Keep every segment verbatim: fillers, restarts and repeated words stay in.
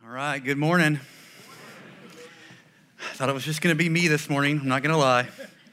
All right, good morning. I thought it was just going to be me this morning. I'm not going to lie.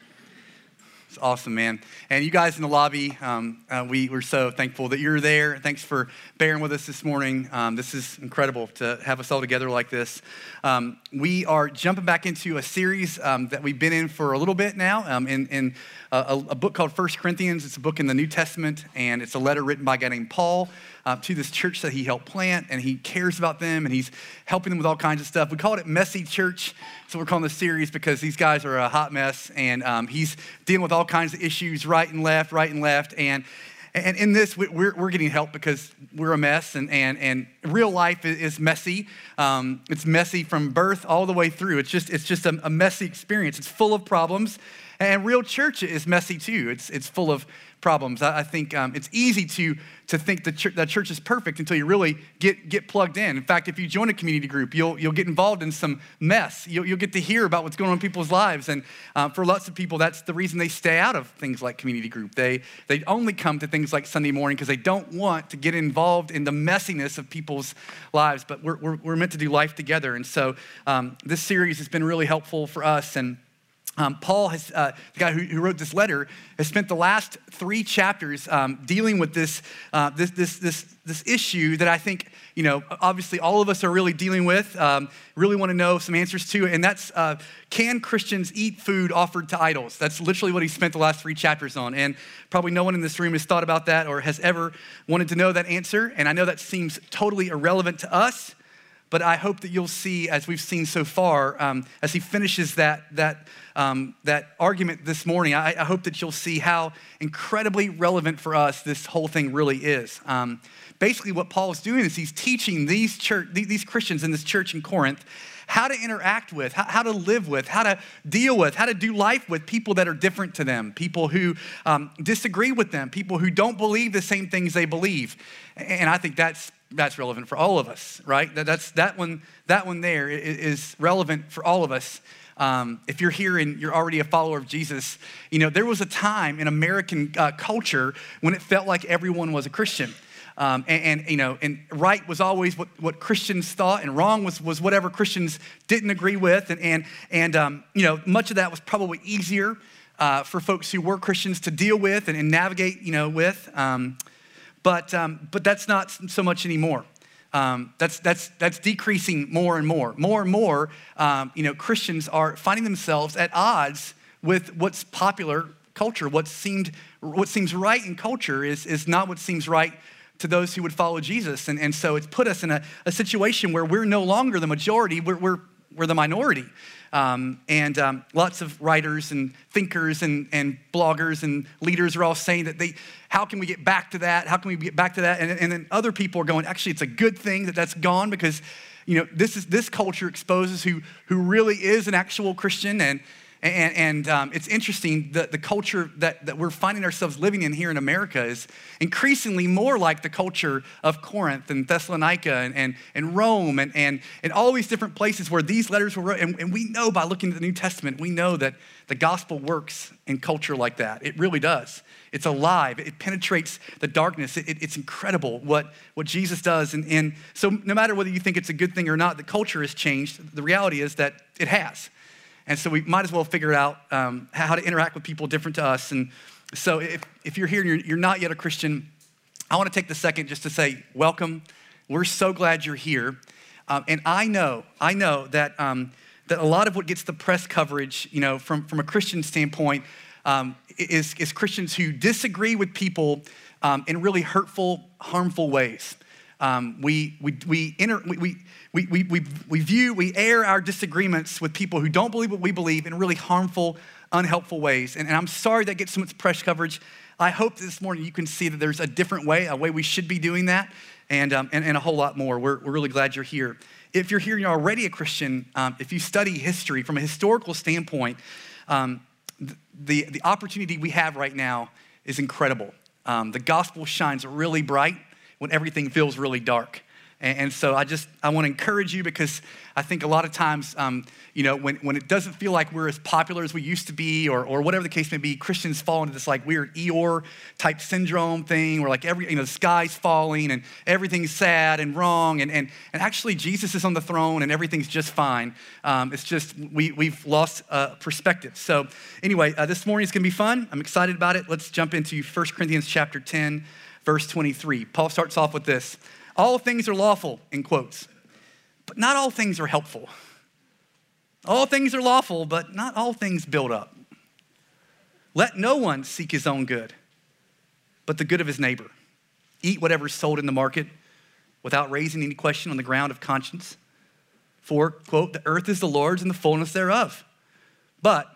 It's awesome, man. And you guys in the lobby, um, uh, we, we're so thankful that you're there. Thanks for bearing with us this morning. Um, this is incredible to have us all together like this. Um, we are jumping back into a series um, that we've been in for a little bit now um, in, in a, a book called First Corinthians. It's a book in the New Testament, and it's a letter written by a guy named Paul uh, to this church that he helped plant, and he cares about them, and he's helping them with all kinds of stuff. We call it Messy Church. So we're calling this series because these guys are a hot mess, and um, he's dealing with all kinds of issues right and left, right and left. And and in this, we're, we're getting help because we're a mess, and and and real life is messy. Um, it's messy from birth all the way through. It's just it's just a, a messy experience. It's full of problems, and real church is messy too. It's it's full of problems. I, I think um, it's easy to to think the church, that church is perfect until you really get get plugged in. In fact, if you join a community group, you'll you'll get involved in some mess. You'll, you'll get to hear about what's going on in people's lives, and uh, for lots of people, that's the reason they stay out of things like community group. They they only come to things like Sunday morning because they don't want to get involved in the messiness of people's lives. But we're we're, we're meant to do life together, and so um, this series has been really helpful for us. And Um, Paul, has, uh, the guy who, who wrote this letter, has spent the last three chapters um, dealing with this, uh, this, this, this, this issue that I think, you know, obviously all of us are really dealing with, um, really want to know some answers to, and that's, uh, can Christians eat food offered to idols? That's literally what he spent the last three chapters on, and probably no one in this room has thought about that or has ever wanted to know that answer, and I know that seems totally irrelevant to us, but I hope that you'll see, as we've seen so far, um, as he finishes that that um, that argument this morning, I, I hope that you'll see how incredibly relevant for us this whole thing really is. Um, basically, what Paul is doing is he's teaching these church, these Christians in this church in Corinth how to interact with, how, how to live with, how to deal with, how to do life with people that are different to them, people who um, disagree with them, people who don't believe the same things they believe. And I think that's That's relevant for all of us, right? That, that's that one. That one there is relevant for all of us. Um, if you're here and you're already a follower of Jesus, you know there was a time in American uh, culture when it felt like everyone was a Christian, um, and, and you know, and right was always what, what Christians thought, and wrong was was whatever Christians didn't agree with, and and and um, you know, much of that was probably easier uh, for folks who were Christians to deal with and, and navigate, you know, with. Um, But um, but that's not so much anymore. Um, that's that's that's decreasing more and more. More and more, um, you know, Christians are finding themselves at odds with what's popular culture. What seemed what seems right in culture is is not what seems right to those who would follow Jesus. And and so it's put us in a, a situation where we're no longer the majority. We're we're we're the minority. Um, and um, lots of writers and thinkers and, and bloggers and leaders are all saying that they, how can we get back to that? How can we get back to that? And, and then other people are going, actually, it's a good thing that that's gone because, you know, this is this culture exposes who who really is an actual Christian. And and, and um, it's interesting that the culture that, that we're finding ourselves living in here in America is increasingly more like the culture of Corinth and Thessalonica and, and, and Rome and, and, and all these different places where these letters were wrote. And, and we know by looking at the New Testament, we know that the gospel works in culture like that. It really does. It's alive. It penetrates the darkness. It, it, it's incredible what, what Jesus does. And, and so no matter whether you think it's a good thing or not, the culture has changed. The reality is that it has. And so we might as well figure out um, how to interact with people different to us. And so if, if you're here and you're, you're not yet a Christian, I want to take the second just to say, welcome. We're so glad you're here. Um, and I know, I know that um, that a lot of what gets the press coverage, you know, from, from a Christian standpoint, um, is, is Christians who disagree with people um, in really hurtful, harmful ways. Um, we we we, inter, we we we we we view we air our disagreements with people who don't believe what we believe in really harmful, unhelpful ways. And, and I'm sorry that gets so much press coverage. I hope this morning you can see that there's a different way, a way we should be doing that, and um, and, and a whole lot more. We're we're really glad you're here. If you're here and you're already a Christian, um, if you study history from a historical standpoint, um, the the opportunity we have right now is incredible. Um, the gospel shines really bright when everything feels really dark. And, and so I just, I want to encourage you because I think a lot of times, um, you know, when, when it doesn't feel like we're as popular as we used to be or, or whatever the case may be, Christians fall into this like weird Eeyore type syndrome thing where like every, you know, the sky's falling and everything's sad and wrong. And, and, and actually Jesus is on the throne and everything's just fine. Um, it's just, we, we've lost uh, perspective. So anyway, uh, this morning is going to be fun. I'm excited about it. Let's jump into First Corinthians chapter ten, verse twenty-three. Paul starts off with this. All things are lawful, in quotes, but not all things are helpful. All things are lawful, but not all things build up. Let no one seek his own good, but the good of his neighbor. Eat whatever's sold in the market without raising any question on the ground of conscience. For, quote, the earth is the Lord's and the fullness thereof. But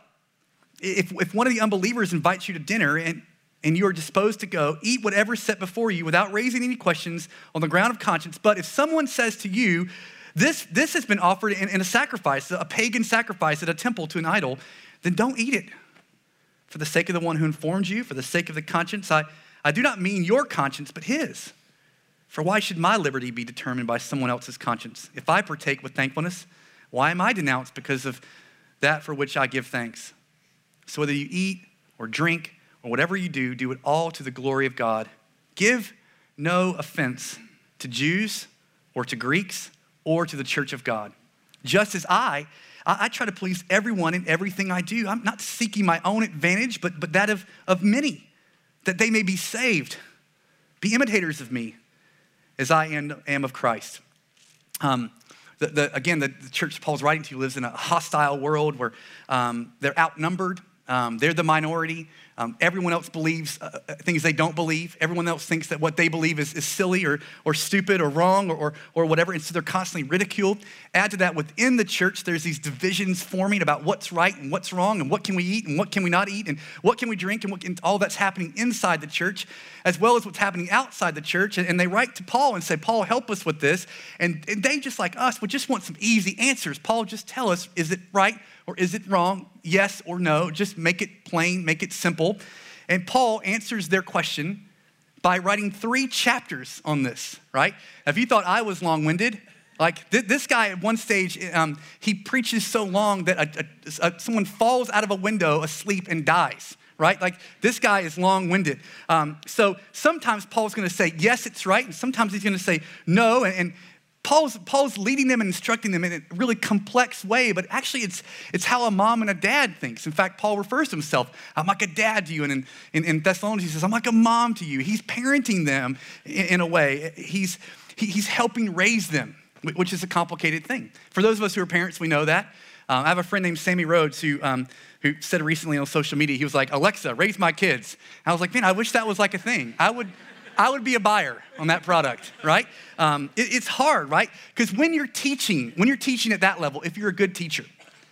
if, if one of the unbelievers invites you to dinner and and you are disposed to go, eat whatever is set before you without raising any questions on the ground of conscience. But if someone says to you, this, this has been offered in, in a sacrifice, a pagan sacrifice at a temple to an idol, then don't eat it. For the sake of the one who informed you, for the sake of the conscience, I, I do not mean your conscience, but his. For why should my liberty be determined by someone else's conscience? If I partake with thankfulness, why am I denounced because of that for which I give thanks? So whether you eat or drink, or whatever you do, do it all to the glory of God. Give no offense to Jews or to Greeks or to the church of God. Just as I, I, I try to please everyone in everything I do. I'm not seeking my own advantage, but, but that of, of many, that they may be saved. Be imitators of me as I am, am of Christ. Um, the, the, again, the, the church Paul's writing to lives in a hostile world where um, they're outnumbered. Um, they're the minority. Um, everyone else believes uh, things they don't believe. Everyone else thinks that what they believe is, is silly or, or stupid or wrong or, or, or whatever. And so they're constantly ridiculed. Add to that, within the church, there's these divisions forming about what's right and what's wrong and what can we eat and what can we not eat and what can we drink and, what, and all that's happening inside the church as well as what's happening outside the church. And, and they write to Paul and say, Paul, help us with this. And, and they, just like us, would just want some easy answers. Paul, just tell us, is it right or is it wrong? Yes or no. Just make it plain, make it simple. And Paul answers their question by writing three chapters on this, right? If you thought I was long-winded, like th- this guy at one stage, um, he preaches so long that a, a, a, someone falls out of a window asleep and dies, right? Like this guy is long-winded. Um, so sometimes Paul's gonna say, yes, it's right. And sometimes he's gonna say no. And, and Paul's, Paul's leading them and instructing them in a really complex way, but actually it's, it's how a mom and a dad thinks. In fact, Paul refers to himself, I'm like a dad to you. And in, in, in Thessalonians, he says, I'm like a mom to you. He's parenting them in, in a way. He's, he, he's helping raise them, which is a complicated thing. For those of us who are parents, we know that. Um, I have a friend named Sammy Rhodes who, um, who said recently on social media, he was like, Alexa, raise my kids. And I was like, man, I wish that was like a thing. I would... I would be a buyer on that product, right? Um, it, it's hard, right? Because when you're teaching, when you're teaching at that level, if you're a good teacher,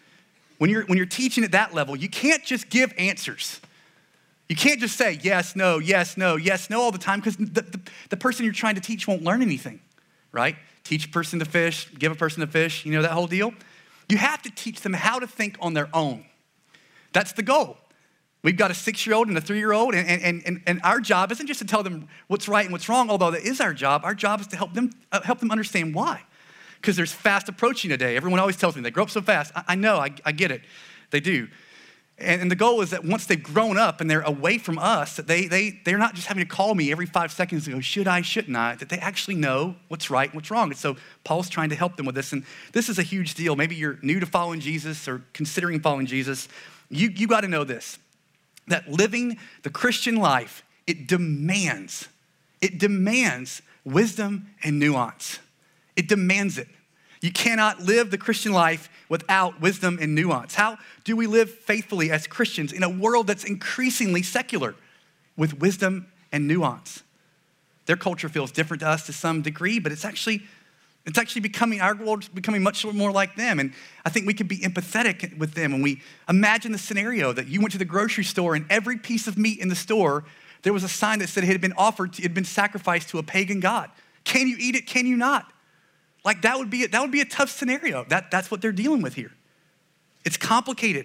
when you're when you're teaching at that level, you can't just give answers. You can't just say yes, no, yes, no, yes, no all the time because the, the, the person you're trying to teach won't learn anything, right? Teach a person to fish, give a person to fish, you know that whole deal? You have to teach them how to think on their own. That's the goal. We've got a six-year-old and a three-year-old, and, and, and, and our job isn't just to tell them what's right and what's wrong, although that is our job. Our job is to help them uh, help them understand why. Because there's fast approaching today. Everyone always tells me they grow up so fast. I, I know, I, I get it. They do. And, and the goal is that once they've grown up and they're away from us, that they, they, they're not just having to call me every five seconds and go, should I, shouldn't I? That they actually know what's right and what's wrong. And so Paul's trying to help them with this. And this is a huge deal. Maybe you're new to following Jesus or considering following Jesus. You, you got to know this. That living the Christian life, it demands, it demands wisdom and nuance. It demands it. You cannot live the Christian life without wisdom and nuance. How do we live faithfully as Christians in a world that's increasingly secular with wisdom and nuance? Their culture feels different to us to some degree, but it's actually It's actually becoming, our world's becoming much more like them. And I think we can be empathetic with them. And we imagine the scenario that you went to the grocery store and every piece of meat in the store, there was a sign that said it had been offered, it had been sacrificed to a pagan god. Can you eat it? Can you not? Like that would be, that would be a tough scenario. That, that's what they're dealing with here. It's complicated.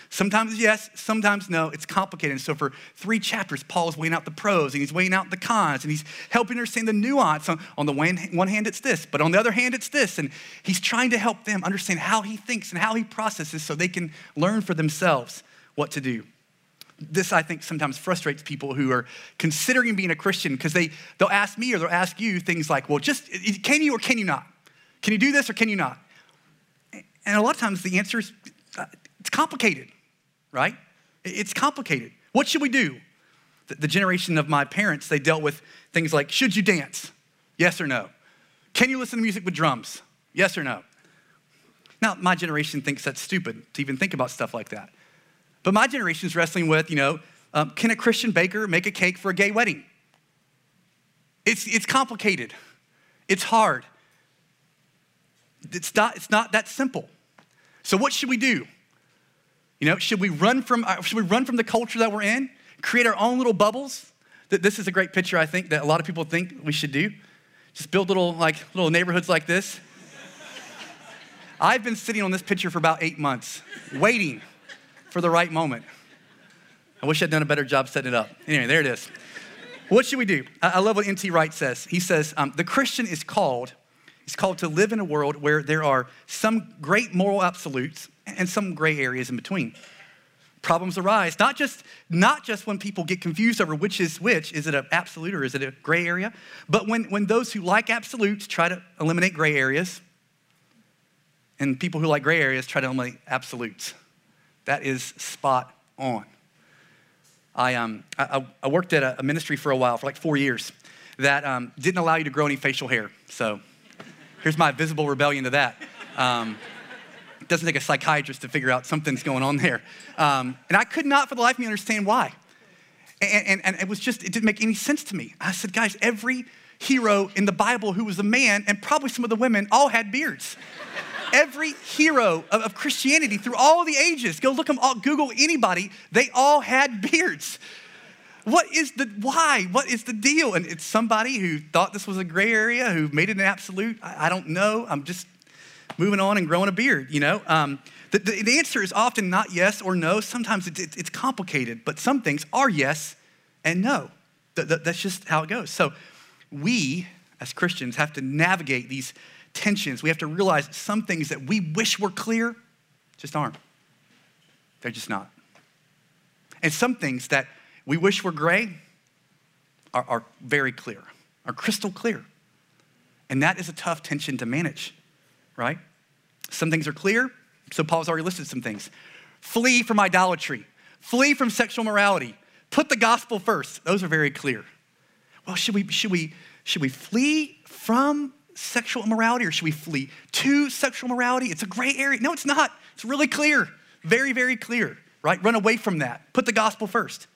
Sometimes yes, sometimes no. It's complicated. And so for three chapters, Paul is weighing out the pros and he's weighing out the cons and he's helping understand the nuance. On, on the one, one hand, it's this, but on the other hand, it's this. And he's trying to help them understand how he thinks and how he processes so they can learn for themselves what to do. This, I think, sometimes frustrates people who are considering being a Christian because they, they'll ask me or they'll ask you things like, well, just, can you or can you not? Can you do this or can you not? And a lot of times the answer is, uh, it's complicated, right? It's complicated. What should we do? The, the generation of my parents, they dealt with things like, should you dance? Yes or no? Can you listen to music with drums? Yes or no? Now, my generation thinks that's stupid to even think about stuff like that. But my generation is wrestling with, you know, um, can a Christian baker make a cake for a gay wedding? It's, it's complicated. It's hard. It's not, it's not that simple. So what should we do? You know, should we run from, uh, should we run from the culture that we're in? Create our own little bubbles? This is a great picture, I think, that a lot of people think we should do. Just build little, like, little neighborhoods like this. I've been sitting on this picture for about eight months, waiting for the right moment. I wish I'd done a better job setting it up. Anyway, there it is. What should we do? I love what N T Wright says. He says, um, the Christian is called, is called to live in a world where there are some great moral absolutes and some gray areas in between. Problems arise, not just, not just when people get confused over which is which, is it an absolute or is it a gray area, but when, when those who like absolutes try to eliminate gray areas, and people who like gray areas try to eliminate absolutes. That is spot on. I, um, I, I worked at a, a ministry for a while, for like four years, that um, didn't allow you to grow any facial hair. So here's my visible rebellion to that. Um, it doesn't take a psychiatrist to figure out something's going on there. Um, and I could not for the life of me understand why. And, and, and it was just, it didn't make any sense to me. I said, guys, every hero in the Bible who was a man, and probably some of the women, all had beards. Every hero of, of Christianity through all the ages, go look them all, Google anybody, they all had beards. What is the, why? What is the deal? And it's somebody who thought this was a gray area, who made it an absolute. I, I don't know. I'm just moving on and growing a beard, you know? Um, the, the, the answer is often not yes or no. Sometimes it's, it's complicated, but some things are yes and no. Th- th- that's just how it goes. So we, as Christians, have to navigate these tensions. We have to realize some things that we wish were clear just aren't. They're just not. And some things that we wish were gray are, are very clear, are crystal clear. And that is a tough tension to manage, right? Some things are clear, so Paul's already listed some things. Flee from idolatry. Flee from sexual morality. Put the gospel first. Those are very clear. Well, should we, should we, should we flee from sexual immorality or should we flee to sexual morality? It's a gray area. No, it's not. It's really clear. Very, very clear, right? Run away from that. Put the gospel first.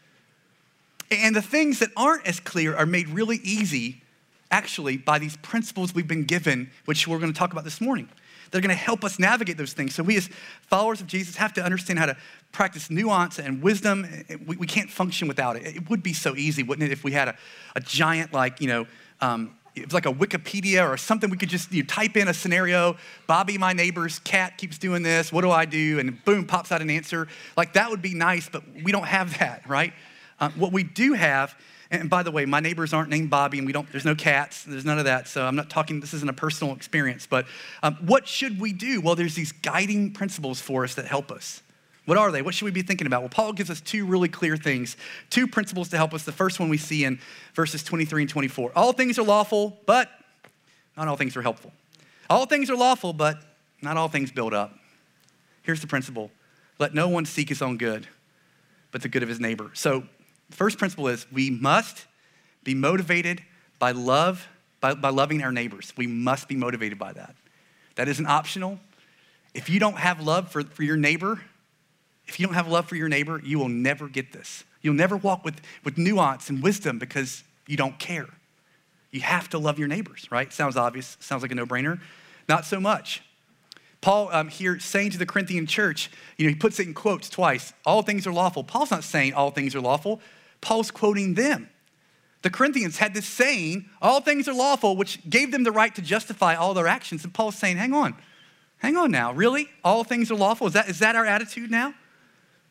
And the things that aren't as clear are made really easy, actually, by these principles we've been given, which we're going to talk about this morning. They're going to help us navigate those things. So we as followers of Jesus have to understand how to practice nuance and wisdom. We, we can't function without it. It would be so easy, wouldn't it, if we had a, a giant, like, you know, um, it's like a Wikipedia or something we could just you know, type in a scenario. Bobby, my neighbor's cat, keeps doing this. What do I do? And boom, pops out an answer. Like that would be nice, but we don't have that, right? Um, what we do have, and by the way, my neighbors aren't named Bobby and we don't, there's no cats, there's none of that. So I'm not talking, this isn't a personal experience, but um, what should we do? Well, there's these guiding principles for us that help us. What are they? What should we be thinking about? Well, Paul gives us two really clear things, two principles to help us. The first one we see in verses twenty-three and twenty-four. All things are lawful, but not all things are helpful. All things are lawful, but not all things build up. Here's the principle. Let no one seek his own good, but the good of his neighbor. So the first principle is we must be motivated by love, by, by loving our neighbors. We must be motivated by that. That isn't optional. If you don't have love for, for your neighbor, If you don't have love for your neighbor, you will never get this. You'll never walk with, with nuance and wisdom because you don't care. You have to love your neighbors, right? Sounds obvious, sounds like a no-brainer. Not so much. Paul um, here saying to the Corinthian church, you know, he puts it in quotes twice, all things are lawful. Paul's not saying all things are lawful. Paul's quoting them. The Corinthians had this saying, all things are lawful, which gave them the right to justify all their actions. And Paul's saying, hang on, hang on now, really? All things are lawful? Is that, is that our attitude now?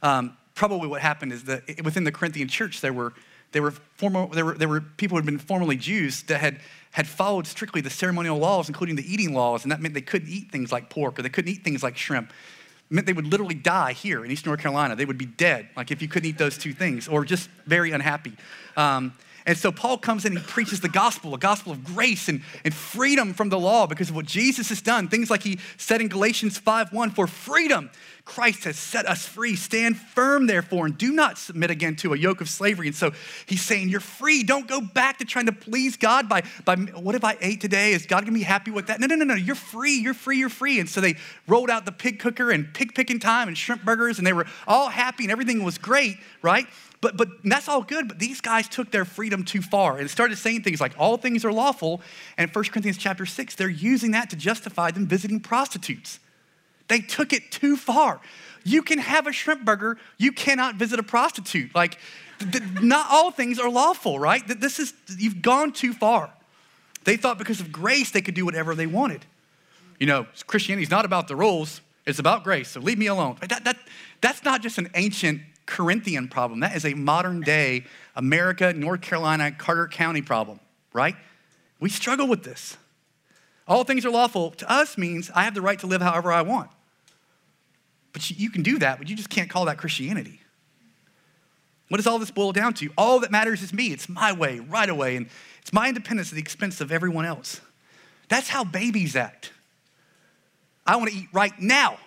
um, probably what happened is that within the Corinthian church, there were there were former there were there were people who had been formerly Jews that had had followed strictly the ceremonial laws, including the eating laws, and that meant they couldn't eat things like pork or they couldn't eat things like shrimp. It meant they would literally die here in Eastern North Carolina. They would be dead, like if you couldn't eat those two things, or just very unhappy. Um, And so Paul comes in and he preaches the gospel, a gospel of grace and, and freedom from the law because of what Jesus has done. Things like he said in Galatians five one, for freedom, Christ has set us free. Stand firm, therefore, and do not submit again to a yoke of slavery. And so he's saying, you're free. Don't go back to trying to please God by, by what if I ate today? Is God gonna be happy with that? No, no, no, no, you're free, you're free, you're free. And so they rolled out the pig cooker and pig picking time and shrimp burgers, and they were all happy and everything was great, right? But, but that's all good, but these guys took their freedom too far and started saying things like all things are lawful. And in First Corinthians chapter six, they're using that to justify them visiting prostitutes. They took it too far. You can have a shrimp burger, you cannot visit a prostitute. Like, th- th- not all things are lawful, right? This is, you've gone too far. They thought because of grace, they could do whatever they wanted. You know, Christianity is not about the rules, it's about grace, so leave me alone. That, that, that's not just an ancient Corinthian problem. That is a modern day America, North Carolina, Carter County problem, right? We struggle with this. All things are lawful to us means I have the right to live however I want. But you, you can do that, but you just can't call that Christianity. What does all this boil down to? All that matters is me. It's my way, right away, and it's my independence at the expense of everyone else. That's how babies act. I want to eat right now.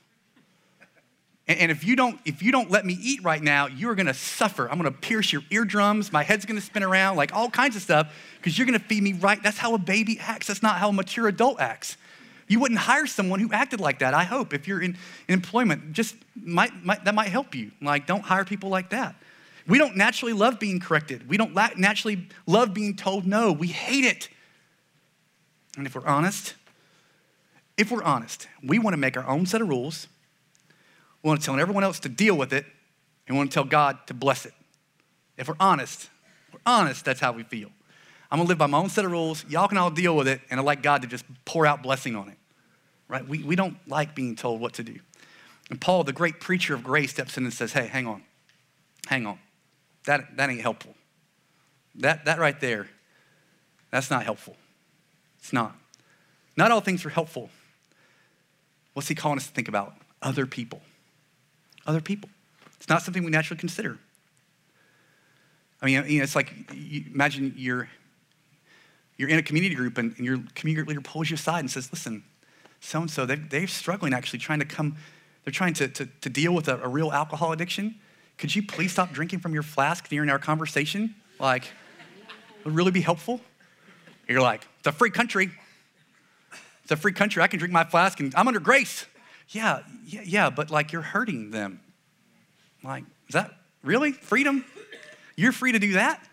And if you don't, if you don't let me eat right now, you are gonna suffer. I'm gonna pierce your eardrums. My head's gonna spin around, like all kinds of stuff, because you're gonna feed me right. That's how a baby acts. That's not how a mature adult acts. You wouldn't hire someone who acted like that, I hope. If you're in, in employment, just might, might, that might help you. Like, don't hire people like that. We don't naturally love being corrected. We don't la- naturally love being told no. We hate it. And if we're honest, if we're honest, we wanna make our own set of rules. We want to tell everyone else to deal with it, and we want to tell God to bless it. If we're honest, we're honest, that's how we feel. I'm gonna live by my own set of rules. Y'all can all deal with it, and I like God to just pour out blessing on it, right? We, we don't like being told what to do. And Paul, the great preacher of grace, steps in and says, hey, hang on, hang on. That, that ain't helpful. That, that right there, that's not helpful. It's not. Not all things are helpful. What's he calling us to think about? Other people. Other people. It's not something we naturally consider. I mean, you know, it's like, you imagine you're, you're in a community group and, and your community group leader pulls you aside and says, listen, so-and-so, they, they're struggling actually trying to come, they're trying to, to, to deal with a, a real alcohol addiction. Could you please stop drinking from your flask during our conversation? Like, would really be helpful? You're like, it's a free country. It's a free country. I can drink my flask and I'm under grace. Yeah, yeah, yeah, but like you're hurting them. Like, is that really freedom? You're free to do that?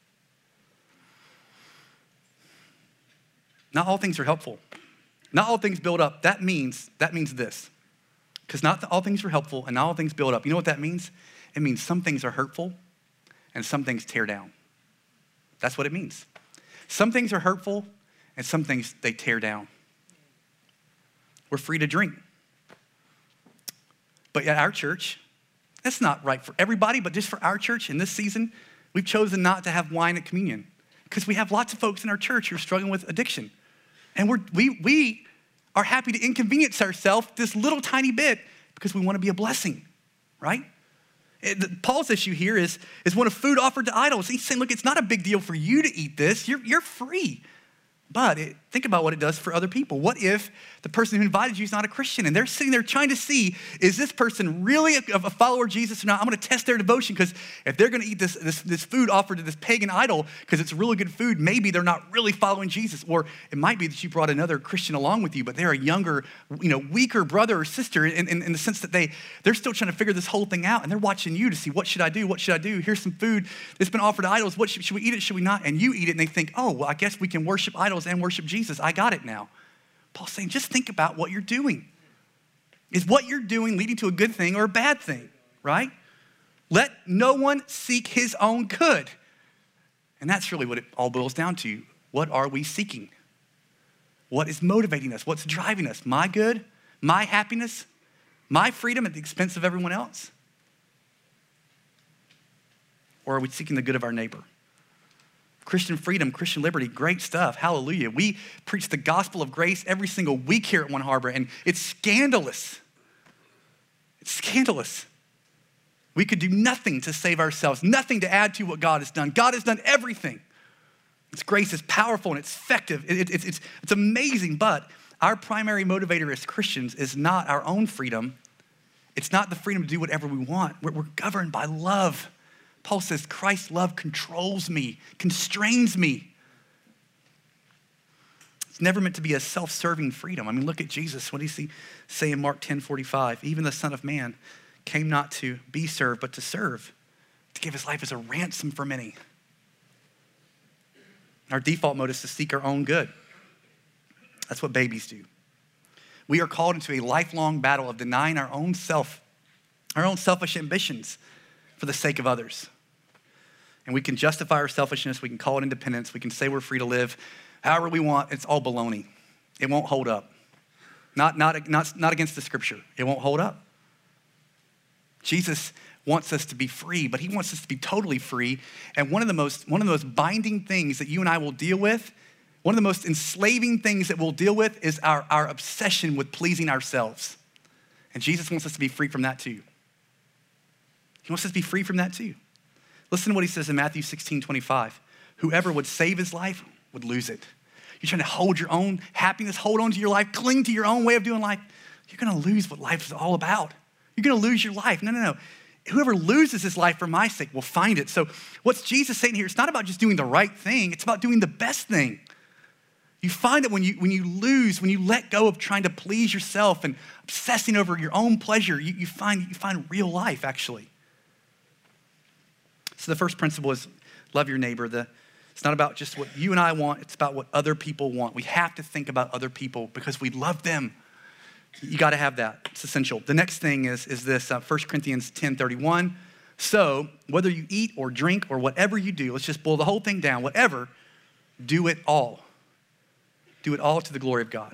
Not all things are helpful. Not all things build up. That means, that means this. Because not all things are helpful and not all things build up. You know what that means? It means some things are hurtful and some things tear down. That's what it means. Some things are hurtful and some things they tear down. We're free to drink. But at our church, that's not right for everybody, but just for our church in this season, we've chosen not to have wine at communion because we have lots of folks in our church who are struggling with addiction. And we're, we, we are happy to inconvenience ourselves this little tiny bit because we want to be a blessing, right? It, Paul's issue here is, is one of food offered to idols. He's saying, look, it's not a big deal for you to eat this. You're, you're free. But it, think about what it does for other people. What if the person who invited you is not a Christian and they're sitting there trying to see, is this person really a, a follower of Jesus or not? I'm gonna test their devotion because if they're gonna eat this, this, this food offered to this pagan idol because it's really good food, maybe they're not really following Jesus. Or it might be that you brought another Christian along with you, but they're a younger, you know, weaker brother or sister in, in, in the sense that they, they're still trying to figure this whole thing out and they're watching you to see, what should I do? What should I do? Here's some food that's been offered to idols. What should, should we eat it? Should we not? And you eat it and they think, oh, well, I guess we can worship idols and worship Jesus. I got it now. Paul's saying, just think about what you're doing. Is what you're doing leading to a good thing or a bad thing, right? Let no one seek his own good. And that's really what it all boils down to. What are we seeking? What is motivating us? What's driving us? My good? My happiness? My freedom at the expense of everyone else? or are we seeking the good of our neighbor? Christian freedom, Christian liberty, great stuff. Hallelujah. We preach the gospel of grace every single week here at One Harbor, and it's scandalous. It's scandalous. We could do nothing to save ourselves, nothing to add to what God has done. God has done everything. His grace is powerful and it's effective. It, it, it's, it's, it's amazing, but our primary motivator as Christians is not our own freedom. It's not the freedom to do whatever we want. We're, we're governed by love. Paul says, Christ's love controls me, constrains me. It's never meant to be a self-serving freedom. I mean, look at Jesus. What does he say in Mark ten forty-five? Even the Son of Man came not to be served, but to serve, to give his life as a ransom for many. Our default mode is to seek our own good. That's what babies do. We are called into a lifelong battle of denying our own self, our own selfish ambitions for the sake of others. And we can justify our selfishness. We can call it independence. We can say we're free to live however we want. It's all baloney. It won't hold up. Not, not, not, not against the scripture. It won't hold up. Jesus wants us to be free, but he wants us to be totally free. And one of the most, one of the most binding things that you and I will deal with, one of the most enslaving things that we'll deal with is our, our obsession with pleasing ourselves. And Jesus wants us to be free from that too. He wants us to be free from that too. Listen to what he says in Matthew sixteen twenty-five. Whoever would save his life would lose it. You're trying to hold your own happiness, hold on to your life, cling to your own way of doing life. You're gonna lose what life is all about. You're gonna lose your life. No, no, no. Whoever loses his life for my sake will find it. So what's Jesus saying here? It's not about just doing the right thing. It's about doing the best thing. You find that when you, when you lose, when you let go of trying to please yourself and obsessing over your own pleasure, you, you, find, you find real life, actually. So the first principle is love your neighbor. The, it's not about just what you and I want. It's about what other people want. We have to think about other people because we love them. You got to have that. It's essential. The next thing is, is this, uh, First Corinthians ten thirty-one. So whether you eat or drink or whatever you do, let's just boil the whole thing down, whatever, do it all. Do it all to the glory of God.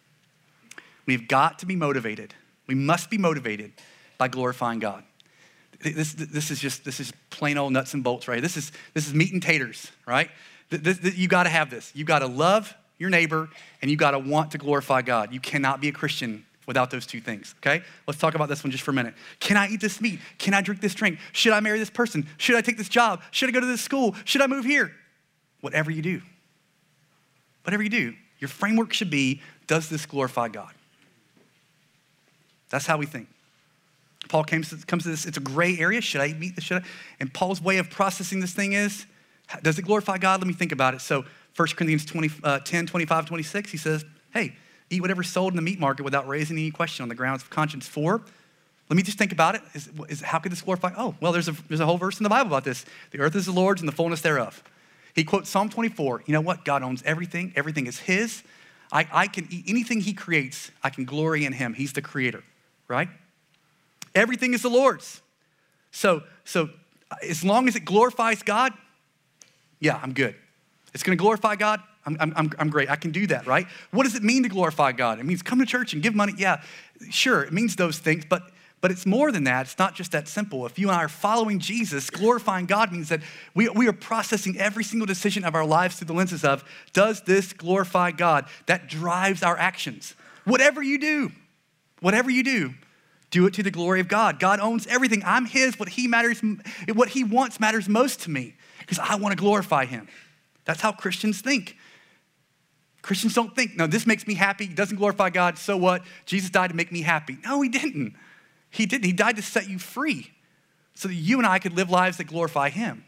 We've got to be motivated. We must be motivated by glorifying God. This, this is just this is plain old nuts and bolts, right? This is this is meat and taters, right? This, this, you got to have this. You got to love your neighbor and you got to want to glorify God. You cannot be a Christian without those two things, okay? Let's talk about this one just for a minute. Can I eat this meat? Can I drink this drink? Should I marry this person? Should I take this job? Should I go to this school? Should I move here? Whatever you do, whatever you do, your framework should be, does this glorify God? That's how we think. Paul comes to, comes to this, it's a gray area. Should I eat meat? Should I? And Paul's way of processing this thing is, does it glorify God? Let me think about it. So First Corinthians twenty, uh, ten, twenty-five, twenty-six, he says, hey, eat whatever's sold in the meat market without raising any question on the grounds of conscience. For, let me just think about it. Is, is, how could this glorify? Oh, well, there's a, there's a whole verse in the Bible about this. The earth is the Lord's and the fullness thereof. He quotes Psalm twenty-four. You know what? God owns everything. Everything is his. I, I can eat anything he creates. I can glory in him. He's the creator, right? Everything is the Lord's. So, so as long as it glorifies God, yeah, I'm good. It's gonna glorify God, I'm, I'm, I'm great. I can do that, right? What does it mean to glorify God? It means come to church and give money. Yeah, sure, it means those things, but But it's more than that. It's not just that simple. If you and I are following Jesus, glorifying God means that we, we are processing every single decision of our lives through the lenses of, does this glorify God? That drives our actions. Whatever you do, whatever you do, do it to the glory of God. God owns everything. I'm his. What he matters, what he wants matters most to me because I want to glorify him. That's how Christians think. Christians don't think, no, this makes me happy. It doesn't glorify God. So what? Jesus died to make me happy. No, he didn't. He didn't. He died to set you free so that you and I could live lives that glorify him.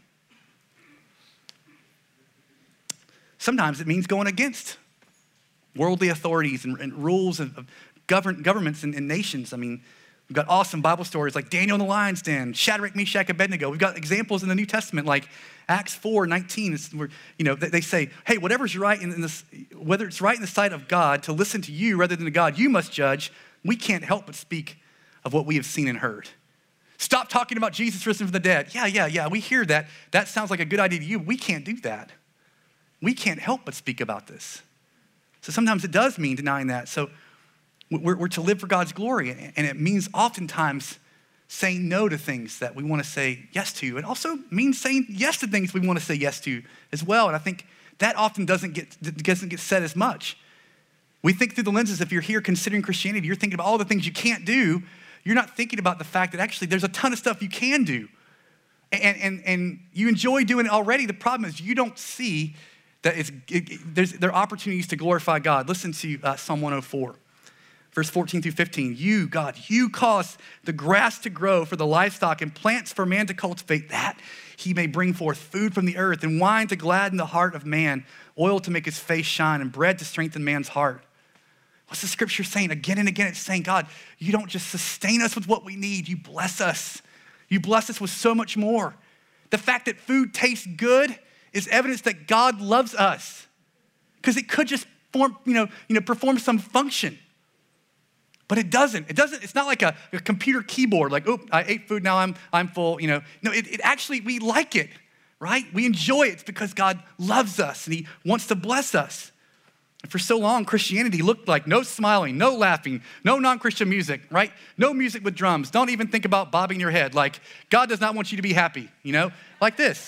Sometimes it means going against worldly authorities and, and rules of, of govern, governments and, and nations. I mean, we've got awesome Bible stories like Daniel in the lion's den, Shadrach, Meshach, Abednego. We've got examples in the New Testament like Acts four nineteen. It's where, you know, they say, hey, whatever's right in, in this, whether it's right in the sight of God to listen to you rather than to God, you must judge. We can't help but speak of what we have seen and heard. Stop talking about Jesus risen from the dead. Yeah, yeah, yeah, we hear that. That sounds like a good idea to you. We can't do that. We can't help but speak about this. So sometimes it does mean denying that. So we're, we're to live for God's glory, and it means oftentimes saying no to things that we want to say yes to. It also means saying yes to things we want to say yes to as well. And I think that often doesn't get, doesn't get said as much. We think through the lenses, if you're here considering Christianity, you're thinking about all the things you can't do. You're not thinking about the fact that actually there's a ton of stuff you can do. And, and, and you enjoy doing it already. The problem is you don't see that it's, it, there's, there are opportunities to glorify God. Listen to uh, Psalm one oh four, verse fourteen through fifteen. You, God, you cause the grass to grow for the livestock and plants for man to cultivate, that he may bring forth food from the earth and wine to gladden the heart of man, oil to make his face shine and bread to strengthen man's heart. What's the scripture saying? Again and again, it's saying, God, you don't just sustain us with what we need. You bless us. You bless us with so much more. The fact that food tastes good is evidence that God loves us, because it could just form, you know, you know, perform some function. But it doesn't. It doesn't. It's not like a, a computer keyboard, like, oh, I ate food, now I'm, I'm full, you know. No, it, it actually, we like it, right? We enjoy it. It's because God loves us and he wants to bless us. And for so long, Christianity looked like no smiling, no laughing, no non-Christian music, right? No music with drums. Don't even think about bobbing your head. Like, God does not want you to be happy, you know? Like this.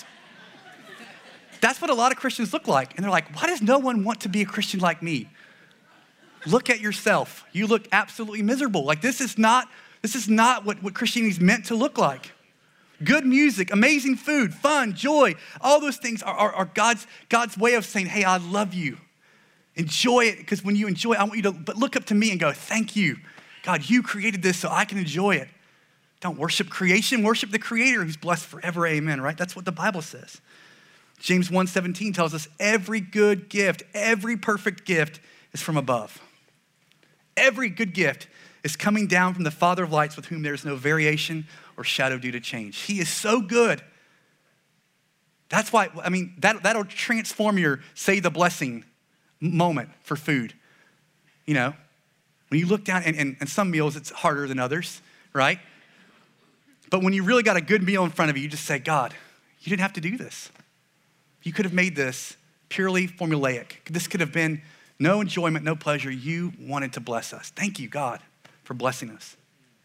That's what a lot of Christians look like. And they're like, why does no one want to be a Christian like me? Look at yourself. You look absolutely miserable. Like, this is not, this is not what, what Christianity is meant to look like. Good music, amazing food, fun, joy, all those things are, are, are God's, God's way of saying, hey, I love you. Enjoy it, because when you enjoy it, I want you to but look up to me and go, thank you. God, you created this so I can enjoy it. Don't worship creation, worship the creator who's blessed forever, amen, right? That's what the Bible says. James one seventeen tells us every good gift, every perfect gift is from above. Every good gift is coming down from the Father of lights, with whom there is no variation or shadow due to change. He is so good. That's why, I mean, that, that'll transform your say the blessing moment for food. You know, when you look down, and, and, and some meals it's harder than others, right? But when you really got a good meal in front of you, you just say, God, you didn't have to do this. You could have made this purely formulaic. This could have been no enjoyment, no pleasure. You wanted to bless us. Thank you, God, for blessing us.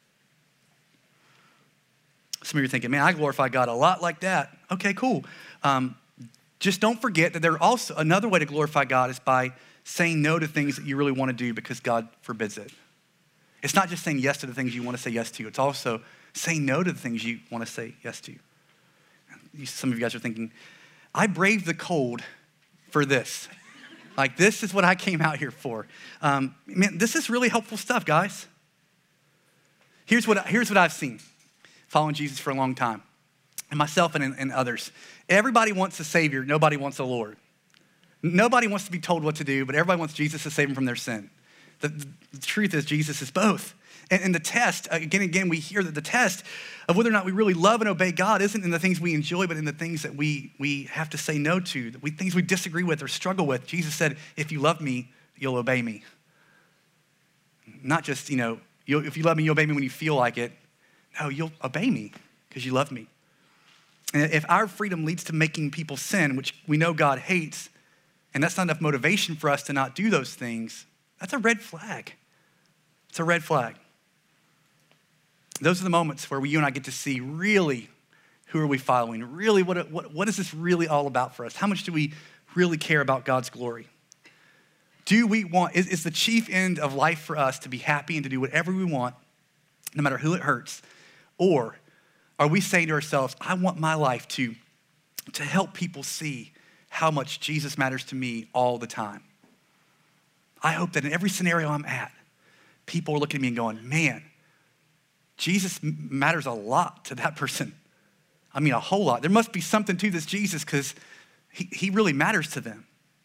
Some of you are thinking, man, I glorify God a lot like that. Okay, cool. Um, Just don't forget that there also another way to glorify God is by saying no to things that you really want to do because God forbids it. It's not just saying yes to the things you want to say yes to. It's also saying no to the things you want to say yes to. Some of you guys are thinking, I braved the cold for this. Like, this is what I came out here for. Um, man, this is really helpful stuff, guys. Here's what, here's what I've seen following Jesus for a long time, and myself and, and others. Everybody wants a savior. Nobody wants a Lord. Nobody wants to be told what to do, but everybody wants Jesus to save them from their sin. The, the, the truth is Jesus is both. And, and the test, again and again, we hear that the test of whether or not we really love and obey God isn't in the things we enjoy, but in the things that we, we have to say no to, that we, things we disagree with or struggle with. Jesus said, if you love me, you'll obey me. Not just, you know, you'll, if you love me, you'll obey me when you feel like it. No, you'll obey me because you love me. And if our freedom leads to making people sin, which we know God hates, and that's not enough motivation for us to not do those things, that's a red flag. It's a red flag. Those are the moments where we, you and I get to see really who are we following? Really, what, what, what is this really all about for us? How much do we really care about God's glory? Do we want, is, is the chief end of life for us to be happy and to do whatever we want, no matter who it hurts? Or are we saying to ourselves, I want my life to, to help people see how much Jesus matters to me all the time? I hope that in every scenario I'm at, people are looking at me and going, man, Jesus matters a lot to that person. I mean, a whole lot. There must be something to this Jesus because he, he really matters to them.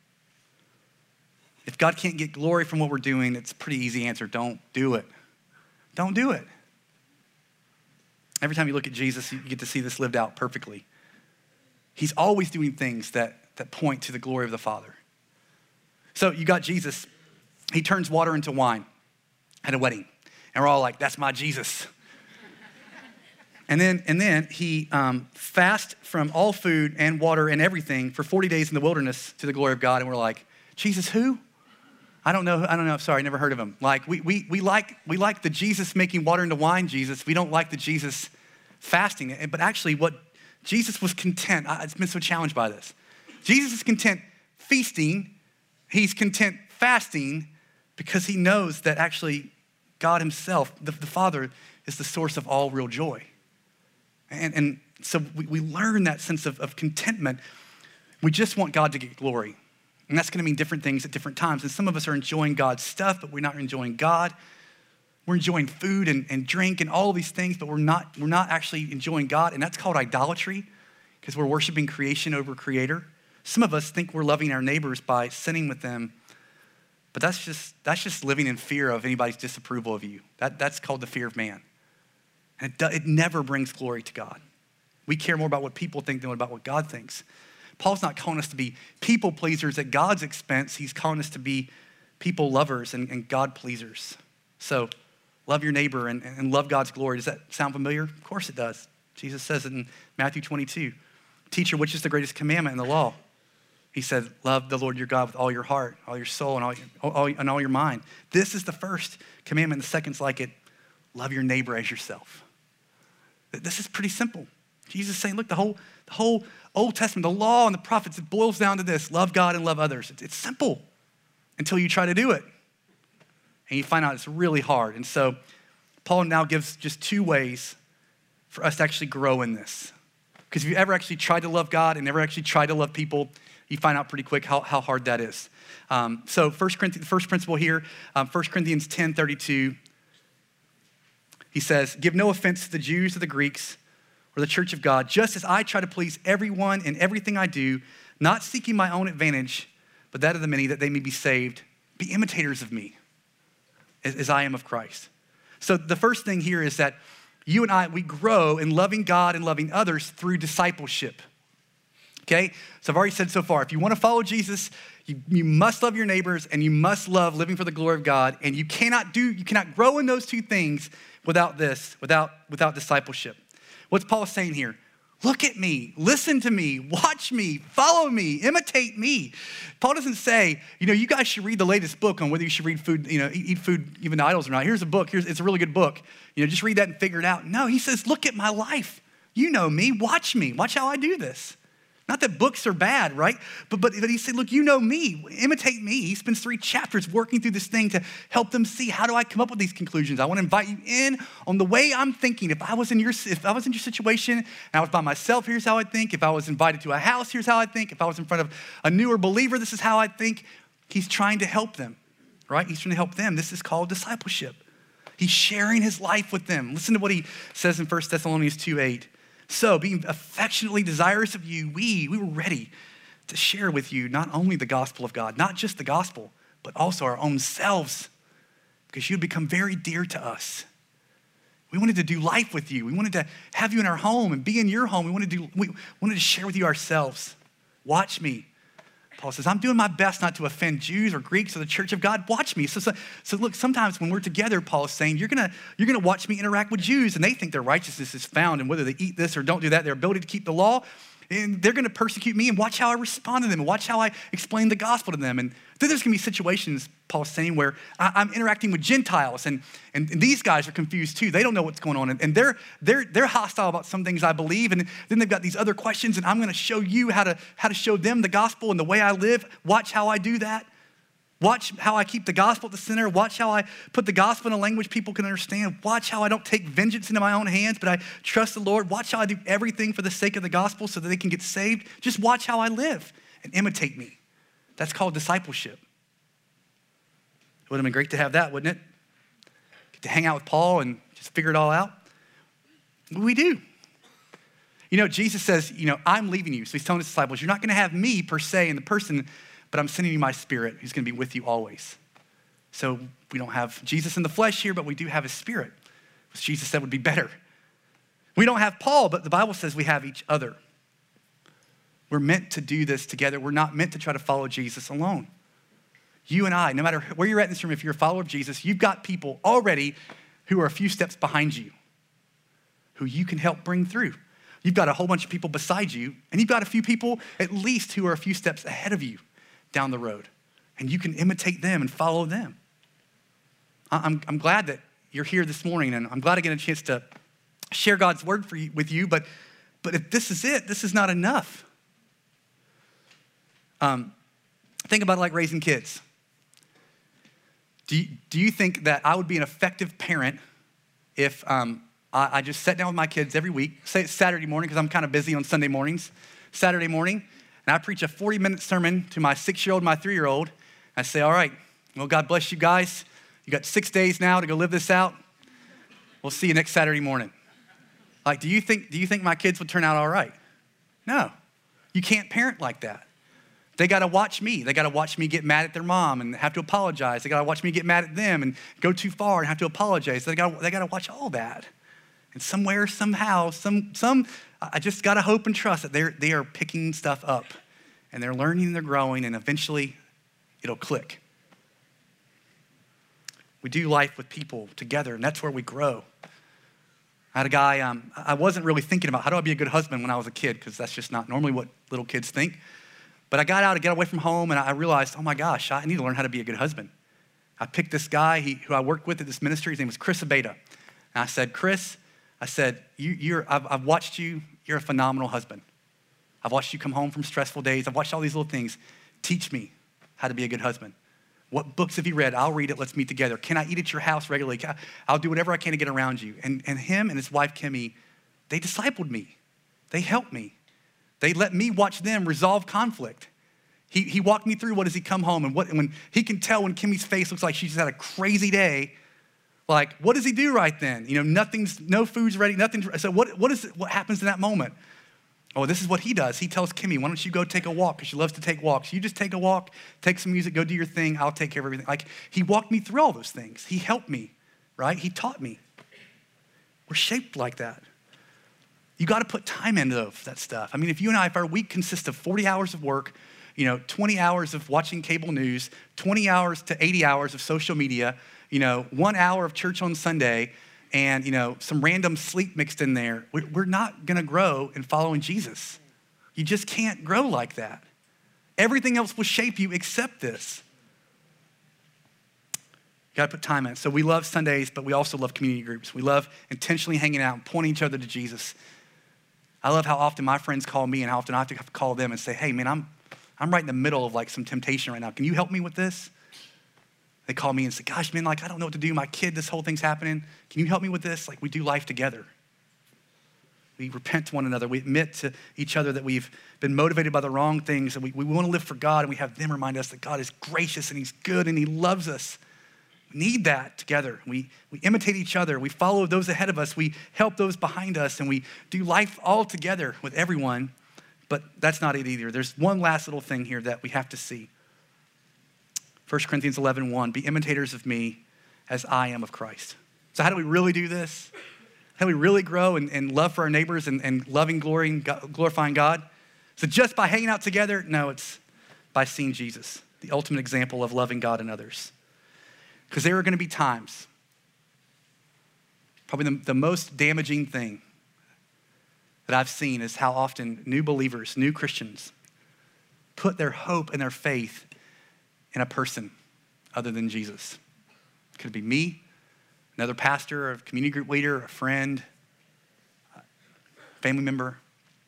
If God can't get glory from what we're doing, it's a pretty easy answer. Don't do it. Don't do it. Every time you look at Jesus, you get to see this lived out perfectly. He's always doing things that, that point to the glory of the Father. So you got Jesus. He turns water into wine at a wedding. And we're all like, that's my Jesus. And then, and then he um, fasts from all food and water and everything for forty days in the wilderness to the glory of God. And we're like, Jesus who? I don't know, I don't know, sorry, I never heard of him. Like, we, we, we, like, we like the Jesus making water into wine Jesus. We don't like the Jesus fasting. But actually what Jesus was content, I've been so challenged by this. Jesus is content feasting, he's content fasting because he knows that actually God himself, the, the Father, is the source of all real joy. And, and so we, we learn that sense of, of contentment. We just want God to get glory. And that's gonna mean different things at different times. And some of us are enjoying God's stuff, but we're not enjoying God. We're enjoying food and, and drink and all of these things, but we're not, we're not actually enjoying God. And that's called idolatry because we're worshiping creation over creator. Some of us think we're loving our neighbors by sinning with them, but that's just, that's just living in fear of anybody's disapproval of you. That, that's called the fear of man. And it, do, it never brings glory to God. We care more about what people think than about what God thinks. Paul's not calling us to be people pleasers at God's expense. He's calling us to be people lovers and, and God pleasers. So love your neighbor and, and love God's glory. Does that sound familiar? Of course it does. Jesus says it in Matthew twenty-two. Teacher, which is the greatest commandment in the law? He said, love the Lord your God with all your heart, all your soul, and all, your, all, and all your mind. This is the first commandment. The second's like it, love your neighbor as yourself. This is pretty simple. Jesus is saying, look, the whole, the whole Old Testament, the law and the prophets, it boils down to this, love God and love others. It's, it's simple until you try to do it. And you find out it's really hard. And so Paul now gives just two ways for us to actually grow in this. Because if you ever actually tried to love God and never actually tried to love people, you find out pretty quick how, how hard that is. Um, so First Corinthians, the first principle here, um, First Corinthians ten thirty-two, he says, give no offense to the Jews or the Greeks or the church of God, just as I try to please everyone in everything I do, not seeking my own advantage, but that of the many, that they may be saved. Be imitators of me, as, as I am of Christ. So the first thing here is that you and I, we grow in loving God and loving others through discipleship. Okay, so I've already said so far, if you want to follow Jesus, you, you must love your neighbors and you must love living for the glory of God. And you cannot do, you cannot grow in those two things without this, without, without discipleship. What's Paul saying here? Look at me, listen to me, watch me, follow me, imitate me. Paul doesn't say, you know, you guys should read the latest book on whether you should read food, you know, eat food even to idols or not. Here's a book, here's, it's a really good book. You know, just read that and figure it out. No, he says, look at my life. You know me, watch me, watch how I do this. Not that books are bad, right? But, but, but he said, look, you know me, imitate me. He spends three chapters working through this thing to help them see, how do I come up with these conclusions? I want to invite you in on the way I'm thinking. If I was in your, if I was in your situation and I was by myself, here's how I think. If I was invited to a house, here's how I think. If I was in front of a newer believer, this is how I think. He's trying to help them, right? He's trying to help them. This is called discipleship. He's sharing his life with them. Listen to what he says in First Thessalonians two eight. So, being affectionately desirous of you, we, we were ready to share with you not only the gospel of God, not just the gospel, but also our own selves, because you'd become very dear to us. We wanted to do life with you. We wanted to have you in our home and be in your home. We wanted to, do, we wanted to share with you ourselves. Watch me. Paul says, I'm doing my best not to offend Jews or Greeks or the church of God. Watch me. So, so, so look, sometimes when we're together, Paul is saying, you're gonna, you're gonna watch me interact with Jews, and they think their righteousness is found in whether they eat this or don't do that, their ability to keep the law, and they're gonna persecute me, and watch how I respond to them, and watch how I explain the gospel to them. And then there's gonna be situations, Paul's saying, where I, I'm interacting with Gentiles, and, and, and these guys are confused too. They don't know what's going on, and, and they're, they're, they're hostile about some things I believe, and then they've got these other questions, and I'm gonna show you how to, how to show them the gospel and the way I live. Watch how I do that. Watch how I keep the gospel at the center. Watch how I put the gospel in a language people can understand. Watch how I don't take vengeance into my own hands, but I trust the Lord. Watch how I do everything for the sake of the gospel so that they can get saved. Just watch how I live and imitate me. That's called discipleship. It would have been great to have that, wouldn't it? Get to hang out with Paul and just figure it all out. We do. You know, Jesus says, you know, I'm leaving you. So he's telling his disciples, you're not going to have me per se in the person, but I'm sending you my spirit who's going to be with you always. So we don't have Jesus in the flesh here, but we do have his spirit, which Jesus said would be better. We don't have Paul, but the Bible says we have each other. We're meant to do this together. We're not meant to try to follow Jesus alone. You and I, no matter where you're at in this room, if you're a follower of Jesus, you've got people already who are a few steps behind you, who you can help bring through. You've got a whole bunch of people beside you, and you've got a few people at least who are a few steps ahead of you down the road. and you can imitate them and follow them. I'm, I'm glad that you're here this morning, and I'm glad I get a chance to share God's word for you, with you, but, but if this is it, this is not enough. Um, think about it like raising kids. Do you, do you think that I would be an effective parent if um, I, I just sat down with my kids every week, say it's Saturday morning, because I'm kind of busy on Sunday mornings, Saturday morning, and I preach a forty-minute sermon to my six-year-old, my three-year-old. I say, all right, well, God bless you guys. You got six days now to go live this out. We'll see you next Saturday morning. Like, do you think, do you think my kids would turn out all right? No, you can't parent like that. They got to watch me. They got to watch me get mad at their mom and have to apologize. They got to watch me get mad at them and go too far and have to apologize. They got they got to watch all that. And somewhere, somehow, some some I just got to hope and trust that they're they are picking stuff up and they're learning and they're growing, and eventually it'll click. We do life with people together, and that's where we grow. I had a guy, um, I wasn't really thinking about how do I be a good husband when I was a kid, because that's just not normally what little kids think. But I got out to get away from home, and I realized, oh my gosh, I need to learn how to be a good husband. I picked this guy he, who I worked with at this ministry. His name was Chris Abeda. And I said, Chris, I said, you, you're, I've, I've watched you. You're a phenomenal husband. I've watched you come home from stressful days. I've watched all these little things. Teach me how to be a good husband. What books have you read? I'll read it. Let's meet together. Can I eat at your house regularly? I, I'll do whatever I can to get around you. And, and him and his wife, Kimmy, they discipled me. They helped me. They let me watch them resolve conflict. He, he walked me through what does he come home, and what when he can tell when Kimmy's face looks like she's had a crazy day, like, what does he do right then? You know, nothing's, no food's ready, nothing's, so what, what is it, what happens in that moment? Oh, this is what he does. He tells Kimmy, why don't you go take a walk, because she loves to take walks. You just take a walk, take some music, go do your thing, I'll take care of everything. Like, he walked me through all those things. He helped me, right? He taught me. We're shaped like that. You got to put time into that stuff. I mean, if you and I, if our week consists of forty hours of work, you know, twenty hours of watching cable news, twenty hours to eighty hours of social media, you know, one hour of church on Sunday, and, you know, some random sleep mixed in there, we're not going to grow in following Jesus. You just can't grow like that. Everything else will shape you except this. You got to put time in it. So we love Sundays, but we also love community groups. We love intentionally hanging out and pointing each other to Jesus. I love how often my friends call me and how often I have to call them and say, hey, man, I'm I'm right in the middle of like some temptation right now. Can you help me with this? They call me and say, gosh, man, like I don't know what to do. My kid, this whole thing's happening. Can you help me with this? Like we do life together. We repent to one another. We admit to each other that we've been motivated by the wrong things, and we, we want to live for God, and we have them remind us that God is gracious and he's good and he loves us. We need that together. We, we imitate each other. We follow those ahead of us. We help those behind us, and we do life all together with everyone. But that's not it either. There's one last little thing here that we have to see. First Corinthians eleven one, be imitators of me as I am of Christ. So how do we really do this? How do we really grow in, in love for our neighbors and, and loving, glory, and God, glorifying God? So just by hanging out together? No, it's by seeing Jesus, the ultimate example of loving God and others. Because there are going to be times, probably the, the most damaging thing that I've seen is how often new believers, new Christians, put their hope and their faith in a person other than Jesus. It could be me, another pastor, a community group leader, a friend, a family member.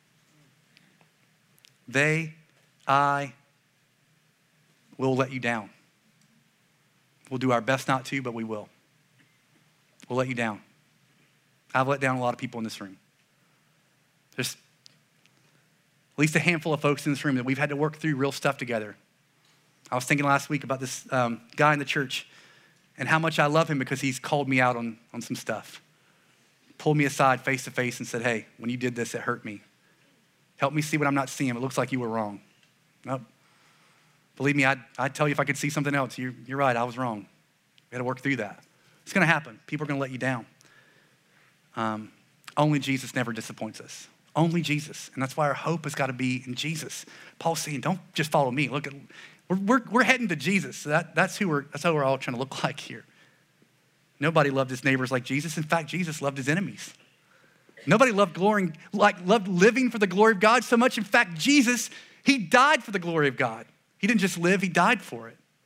They, I, will let you down. We'll do our best not to, but we will. We'll let you down. I've let down a lot of people in this room. There's at least a handful of folks in this room that we've had to work through real stuff together. I was thinking last week about this um, guy in the church and how much I love him because he's called me out on, on some stuff. Pulled me aside face to face and said, hey, when you did this, it hurt me. Help me see what I'm not seeing. It looks like you were wrong. Nope. Believe me, I'd, I'd tell you if I could see something else. You're, you're right, I was wrong. We had to work through that. It's gonna happen. People are gonna let you down. Um, only Jesus never disappoints us. Only Jesus. And that's why our hope has gotta be in Jesus. Paul's saying, don't just follow me. Look, at, we're, we're, we're heading to Jesus. So that, that's, who we're, that's how we're all trying to look like here. Nobody loved his neighbors like Jesus. In fact, Jesus loved his enemies. Nobody loved glory, like loved living for the glory of God so much. In fact, Jesus, he died for the glory of God. He didn't just live, he died for it.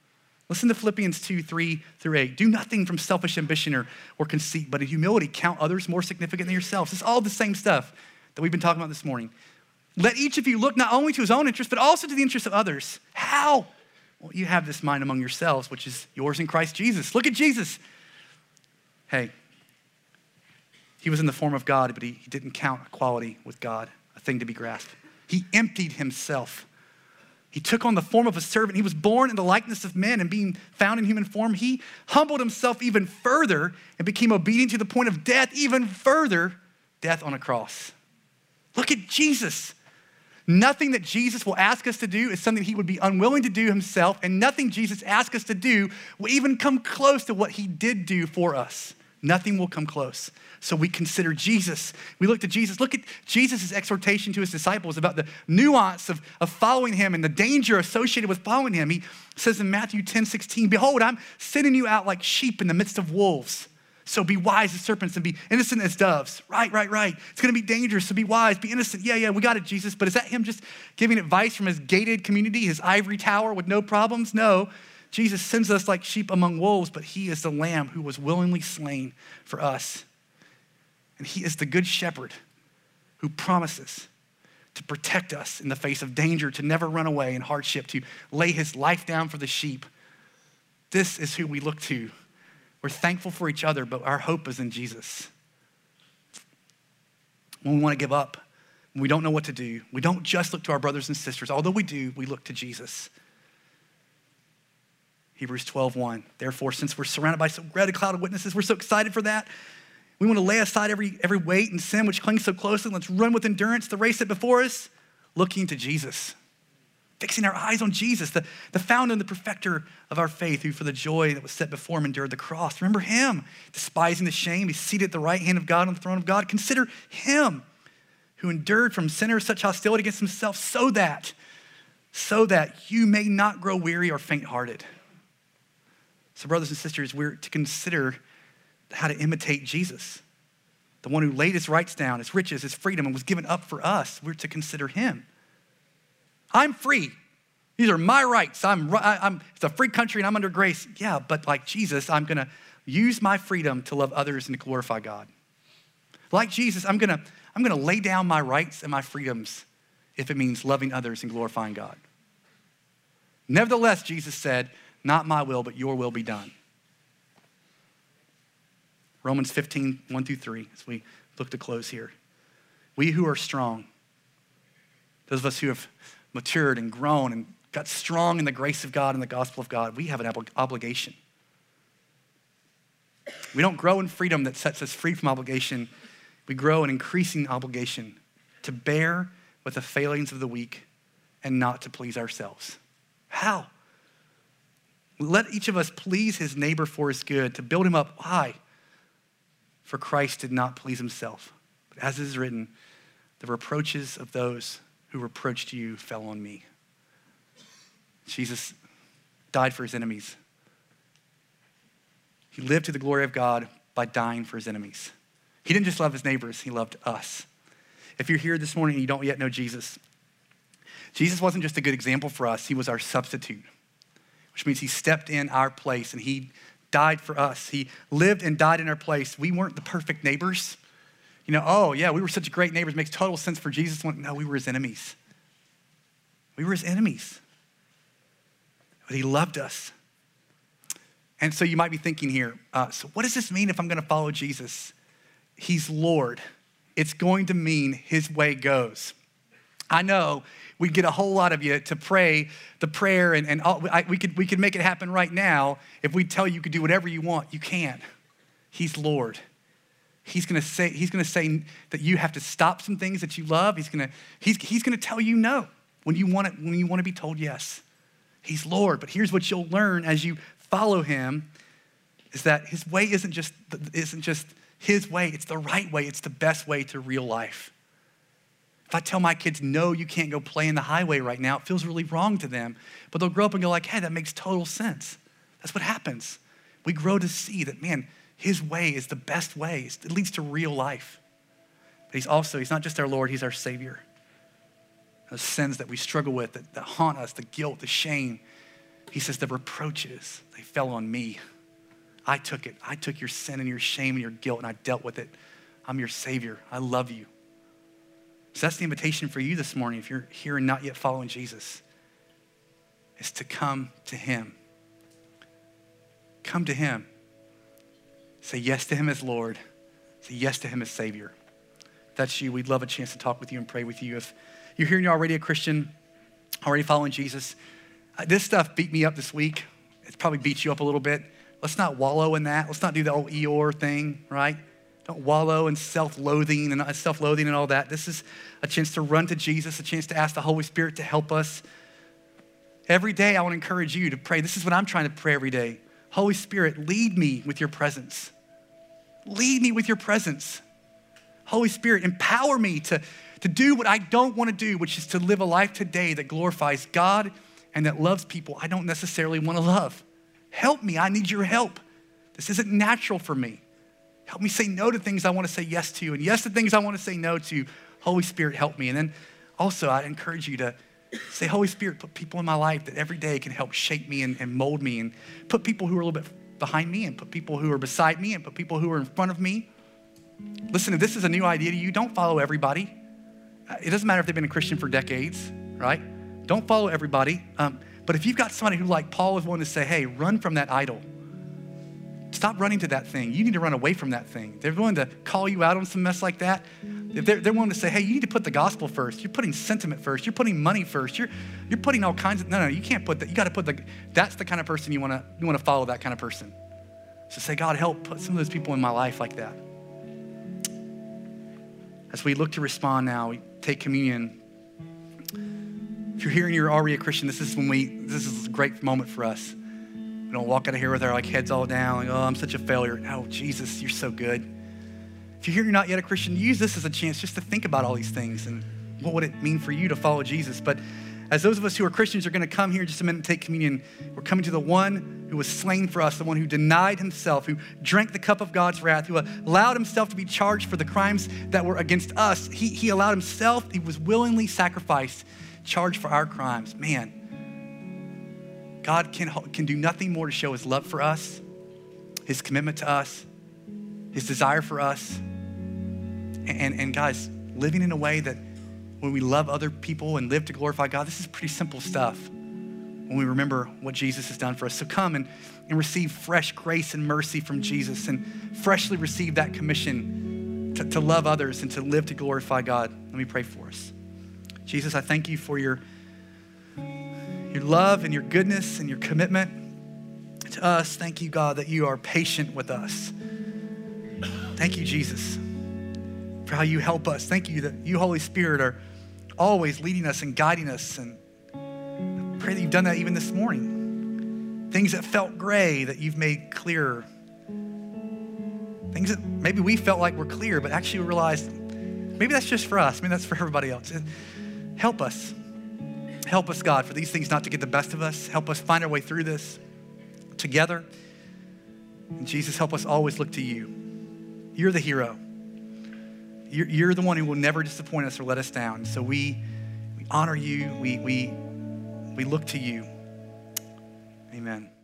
Listen to Philippians two, three through eight. Do nothing from selfish ambition or, or conceit, but in humility count others more significant than yourselves. It's all the same stuff that we've been talking about this morning. Let each of you look not only to his own interest, but also to the interest of others. How? Well, you have this mind among yourselves, which is yours in Christ Jesus. Look at Jesus. Hey, he was in the form of God, but he, he didn't count equality with God a thing to be grasped. He emptied himself. He took on the form of a servant. He was born in the likeness of men, and being found in human form, he humbled himself even further and became obedient to the point of death, even further, death on a cross. Look at Jesus. Nothing that Jesus will ask us to do is something he would be unwilling to do himself, and nothing Jesus asks us to do will even come close to what he did do for us. Nothing will come close. So we consider Jesus. We look to Jesus. Look at Jesus' exhortation to his disciples about the nuance of, of following him and the danger associated with following him. He says in Matthew ten, sixteen, behold, I'm sending you out like sheep in the midst of wolves. So be wise as serpents and be innocent as doves. Right, right, right. It's going to be dangerous, so be wise, be innocent. Yeah, yeah, we got it, Jesus. But is that him just giving advice from his gated community, his ivory tower with no problems? No. Jesus sends us like sheep among wolves, but he is the lamb who was willingly slain for us. And he is the good shepherd who promises to protect us in the face of danger, to never run away in hardship, to lay his life down for the sheep. This is who we look to. We're thankful for each other, but our hope is in Jesus. When we want to give up, when we don't know what to do, we don't just look to our brothers and sisters. Although we do, we look to Jesus. Hebrews twelve one. Therefore, since we're surrounded by so great a cloud of witnesses, we're so excited for that. We want to lay aside every, every weight and sin which clings so closely. Let's run with endurance the race set before us, looking to Jesus. Fixing our eyes on Jesus, the, the founder and the perfecter of our faith, who for the joy that was set before him endured the cross. Remember him, despising the shame. He's seated at the right hand of God on the throne of God. Consider him who endured from sinners such hostility against himself so that, so that you may not grow weary or faint-hearted. So brothers and sisters, we're to consider how to imitate Jesus, the one who laid his rights down, his riches, his freedom, and was given up for us. We're to consider him. I'm free. These are my rights. I'm, I'm, it's a free country and I'm under grace. Yeah, but like Jesus, I'm gonna use my freedom to love others and to glorify God. Like Jesus, I'm gonna, I'm gonna lay down my rights and my freedoms if it means loving others and glorifying God. Nevertheless, Jesus said, not my will, but your will be done. Romans fifteen, one through three, as we look to close here. We who are strong, those of us who have matured and grown and got strong in the grace of God and the gospel of God, we have an ob- obligation. We don't grow in freedom that sets us free from obligation. We grow in increasing obligation to bear with the failings of the weak and not to please ourselves. How? Let each of us please his neighbor for his good, to build him up. Why? For Christ did not please himself. But as it is written, the reproaches of those who reproached you fell on me. Jesus died for his enemies. He lived to the glory of God by dying for his enemies. He didn't just love his neighbors, he loved us. If you're here this morning and you don't yet know Jesus, Jesus wasn't just a good example for us, he was our substitute, which means he stepped in our place and he died for us. He lived and died in our place. We weren't the perfect neighbors. You know, oh yeah, we were such great neighbors. It makes total sense for Jesus. No, we were his enemies. We were his enemies. But he loved us. And so you might be thinking here, uh, so what does this mean if I'm gonna follow Jesus? He's Lord. It's going to mean his way goes. I know we'd get a whole lot of you to pray the prayer and, and all, I, we, could, we could make it happen right now. If we tell you you could do whatever you want, you can't. He's Lord. He's gonna say, he's gonna say that you have to stop some things that you love. He's gonna, he's, he's gonna tell you no when you want it, when you want to be told yes. He's Lord, but here's what you'll learn as you follow him is that his way isn't just, isn't just his way, it's the right way, it's the best way to real life. If I tell my kids, no, you can't go play in the highway right now, it feels really wrong to them, but they'll grow up and go like, hey, that makes total sense. That's what happens. We grow to see that, man, his way is the best way. It leads to real life. But he's also, he's not just our Lord, he's our Savior. Those sins that we struggle with, that, that haunt us, the guilt, the shame, He says, the reproaches, they fell on me. I took it. I took your sin and your shame and your guilt and I dealt with it. I'm your Savior. I love you. So that's the invitation for you this morning if you're here and not yet following Jesus, is to come to him. Come to him. Say yes to him as Lord. Say yes to him as Savior. If that's you, we'd love a chance to talk with you and pray with you. If you're here and you're already a Christian, already following Jesus, uh, this stuff beat me up this week. It's probably beat you up a little bit. Let's not wallow in that. Let's not do the old Eeyore thing, right? Don't wallow in self-loathing and self-loathing and all that. This is a chance to run to Jesus, a chance to ask the Holy Spirit to help us. Every day, I want to encourage you to pray. This is what I'm trying to pray every day. Holy Spirit, lead me with your presence. Lead me with your presence. Holy Spirit, empower me to, to do what I don't want to do, which is to live a life today that glorifies God and that loves people I don't necessarily want to love. Help me, I need your help. This isn't natural for me. Help me say no to things I want to say yes to, and yes to things I want to say no to. Holy Spirit, help me. And then also, I encourage you to say, Holy Spirit, put people in my life that every day can help shape me and, and mold me, and put people who are a little bit behind me, and put people who are beside me, and put people who are in front of me. Listen, if this is a new idea to you, don't follow everybody. It doesn't matter if they've been a Christian for decades, right? Don't follow everybody. Um, but if you've got somebody who, like Paul, was willing to say, hey, run from that idol. Stop running to that thing. You need to run away from that thing. They're willing to call you out on some mess like that. If they're, they're willing to say, hey, you need to put the gospel first. You're putting sentiment first. You're putting money first. You're, you're putting all kinds of, no, no, you can't put that. You got to put the, that's the kind of person you want to, you want to follow, that kind of person. So say, God, help put some of those people in my life like that. As we look to respond now, we take communion. If you're here and you're already a Christian, this is when we, this is a great moment for us. We don't walk out of here with our like heads all down, like, oh, I'm such a failure. No, Jesus, you're so good. If you're here and you're not yet a Christian, use this as a chance just to think about all these things and what would it mean for you to follow Jesus. But as those of us who are Christians are gonna come here in just a minute and take communion, we're coming to the one who was slain for us, the one who denied himself, who drank the cup of God's wrath, who allowed himself to be charged for the crimes that were against us. He, he allowed himself, he was willingly sacrificed, charged for our crimes. Man, God can, can do nothing more to show his love for us, his commitment to us, his desire for us. And, and guys, living in a way that when we love other people and live to glorify God, this is pretty simple stuff when we remember what Jesus has done for us. So come and, and receive fresh grace and mercy from Jesus and freshly receive that commission to, to love others and to live to glorify God. Let me pray for us. Jesus, I thank you for your, your love and your goodness and your commitment to us. Thank you, God, that you are patient with us. Thank you, Jesus, for how you help us. Thank you that you, Holy Spirit, are always leading us and guiding us. And I pray that you've done that even this morning. Things that felt gray that you've made clearer. Things that maybe we felt like were clear, but actually we realized maybe that's just for us. Maybe that's for everybody else. Help us. Help us, God, for these things not to get the best of us. Help us find our way through this together. And Jesus, help us always look to you. You're the hero. You're, you're the one who will never disappoint us or let us down. So we, we honor you. We, we, we look to you. Amen.